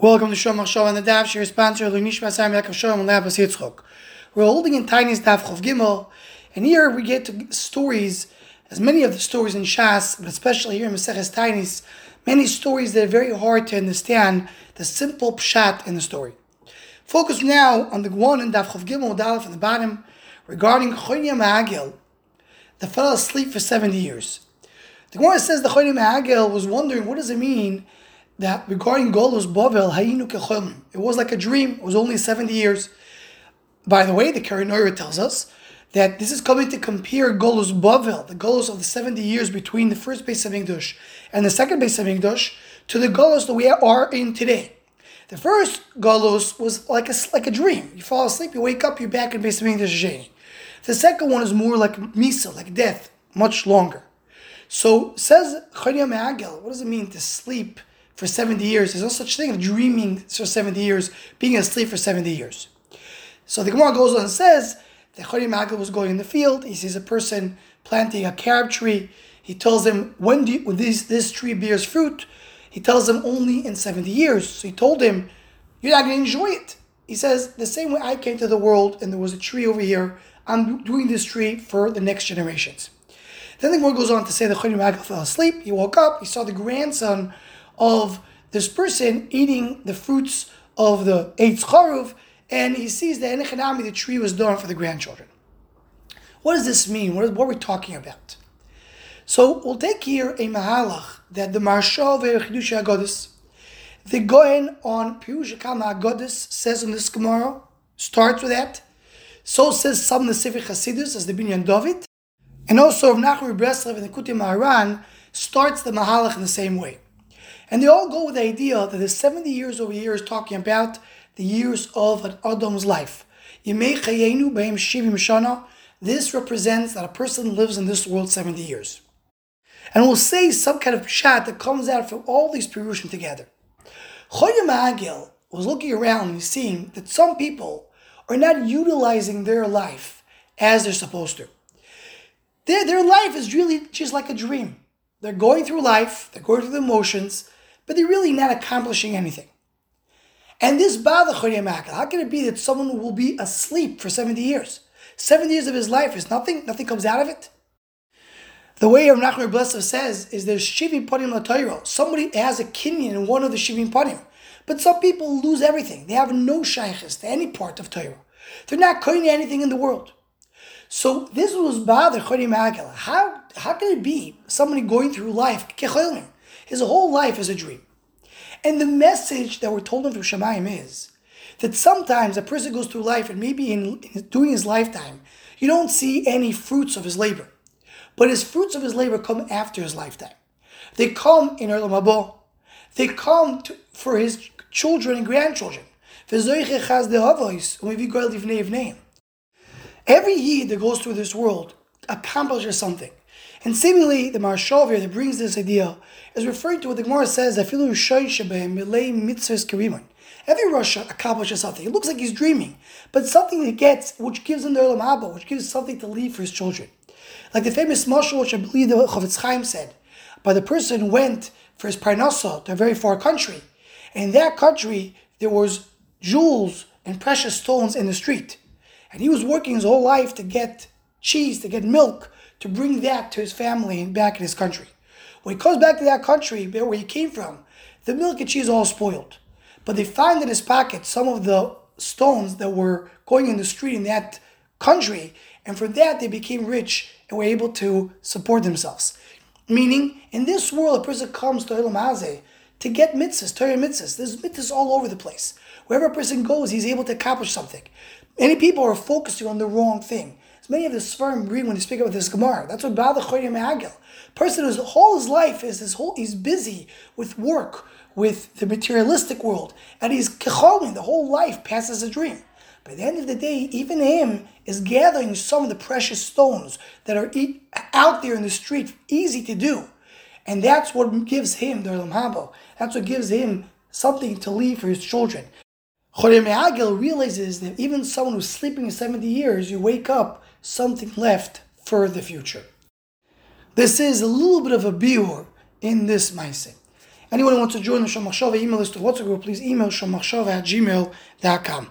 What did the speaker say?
Welcome to Shom Show and the Daf. Your sponsor, Lunishma Sam Yaakov Shalom and Labas Yitzchok. We're holding in Tainis Daf Chof Gimel, and here we get to stories, as many of the stories in Shas, but especially here in Maseches Tainis, many stories that are very hard to understand the simple pshat in the story. Focus now on the one in Daf Chof Gimel, Dalef on the bottom, regarding Choyne Ma'agel, that fell asleep for 70 years. The Gemara says the Choyne Ma'agel was wondering, what does it mean that regarding Golus Bavel, Hayinu Kecholm, it was like a dream, it was only 70 years. By the way, the Keren Orah tells us that this is coming to compare Golus Bavel, the Golus of the 70 years between the first Beis HaMikdash and the second Beis HaMikdash, to the Golus that we are in today. The first Golus was like a dream. You fall asleep, you wake up, you're back in Beis HaMikdash. The second one is more like Misa, like death, much longer. So, says Choyne Ma'agel, what does it mean to sleep for 70 years? There's no such thing as dreaming for 70 years, being asleep for 70 years. So the Gemara goes on and says that Choyne Ma'agel was going in the field. He sees a person planting a carob tree. He tells him, when this tree bears fruit? He tells him only in 70 years. So he told him, you're not going to enjoy it. He says, the same way I came to the world and there was a tree over here, I'm doing this tree for the next generations. Then the Gemara goes on to say that Choyne Ma'agel fell asleep. He woke up, he saw the grandson of this person eating the fruits of the Eitz Charuv, and he sees that the tree was done for the grandchildren. What does this mean? What are we talking about? So we'll take here a mahalach that the Maharsha Ve'Chidush HaGodis, the Goyen on Pirush Kama HaGodis says in this Gemara, starts with that. So says some of the Sefer Chasidus as the Binyan David, and also Rav Nachman Breslev and the Kutei Moharan starts the mahalach in the same way. And they all go with the idea that the 70 years over here is talking about the years of an Adam's life. Yemei Chayenu B'hem Shivim Shana. This represents that a person lives in this world 70 years. And we'll say some kind of pshat that comes out from all these pirushim together. Choyne Ma'agel was looking around and seeing that some people are not utilizing their life as they're supposed to. Their life is really just like a dream. They're going through life, they're going through the emotions, but they're really not accomplishing anything. And this bothers Choyne Ma'agel. How can it be that someone will be asleep for 70 years? 70 years of his life is nothing comes out of it? The way Rav Nachman Breslev says is there's Shivim Panim LaTorah. Somebody has a kinyan in one of the Shivim Panim. But some people lose everything. They have no shaykhis to any part of Torah. They're not koine anything in the world. So this was bother Choyne Ma'agel. How can it be somebody going through life, his whole life is a dream? And the message that we're told him from Shemayim is that sometimes a person goes through life and maybe during his lifetime, you don't see any fruits of his labor. But his fruits of his labor come after his lifetime. They come in Olam Haba. They come for his children and grandchildren. Every Yid that goes through this world accomplishes something. And seemingly, the Maharsha that brings this idea is referring to what the Gemara says, every Rasha accomplishes something. It looks like he's dreaming, but something he gets, which gives him the Olam Haba, which gives something to leave for his children. Like the famous mashal, which I believe the Chofetz Chaim said, but the person went for his parnasa to a very far country. And in that country, there was jewels and precious stones in the street. And he was working his whole life to get cheese, to get milk, to bring that to his family and back in his country. When he comes back to that country, where he came from, the milk and cheese are all spoiled. But they find in his pocket some of the stones that were going in the street in that country, and from that they became rich and were able to support themselves. Meaning, in this world, a person comes to Olam Hazeh to get mitzvahs, Torah mitzvahs. There's mitzvahs all over the place. Wherever a person goes, he's able to accomplish something. Many people are focusing on the wrong thing. As many of the Sfarim agree when they speak about this Gemara. That's what bothers Choyne Ma'agel. Person whose whole his life is he's busy with work, with the materialistic world, and he's kecholin, the whole life passes a dream. By the end of the day, even him is gathering some of the precious stones that are out there in the street, easy to do. And that's what gives him the Olam Haba. That's what gives him something to leave for his children. Choyne Ma'agel realizes that even someone who's sleeping 70 years, you wake up, something left for the future. This is a little bit of a biur in this Maaseh. Anyone who wants to join the Shomachshava email list or WhatsApp group, please email shomachshava@gmail.com.